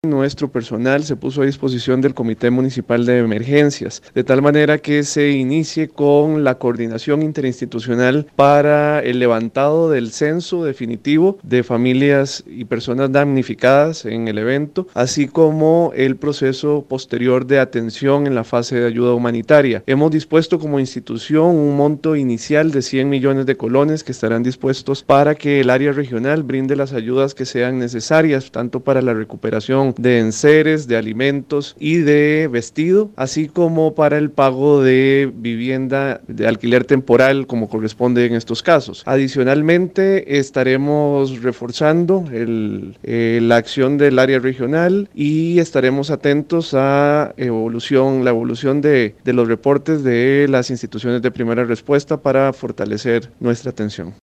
Nuestro personal se puso a disposición del Comité Municipal de Emergencias, de tal manera que se inicie con la coordinación interinstitucional para el levantado del censo definitivo de familias y personas damnificadas en el evento, así como el proceso posterior de atención en la fase de ayuda humanitaria. Hemos dispuesto como institución un monto inicial de 100 millones de colones que estarán dispuestos para que el área regional brinde las ayudas que sean necesarias, tanto para la recuperación de enseres, de alimentos y de vestido, así como para el pago de vivienda de alquiler temporal como corresponde en estos casos. Adicionalmente, estaremos reforzando la acción del área regional y estaremos atentos a la evolución de los reportes de las instituciones de primera respuesta para fortalecer nuestra atención.